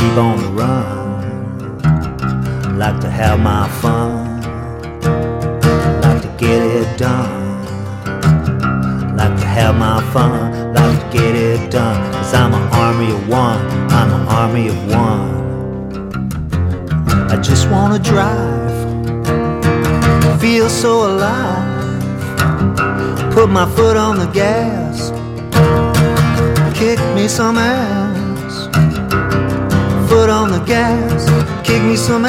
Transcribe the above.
keep on the run. Like to have my fun, like to get it done. Like to have my fun, like to get it done. 'Cause I'm an army of one, I'm an army of one. I just wanna drive, feel so alive. Put my foot on the gas, kick me some ass. Foot on the gas, kick me some ass.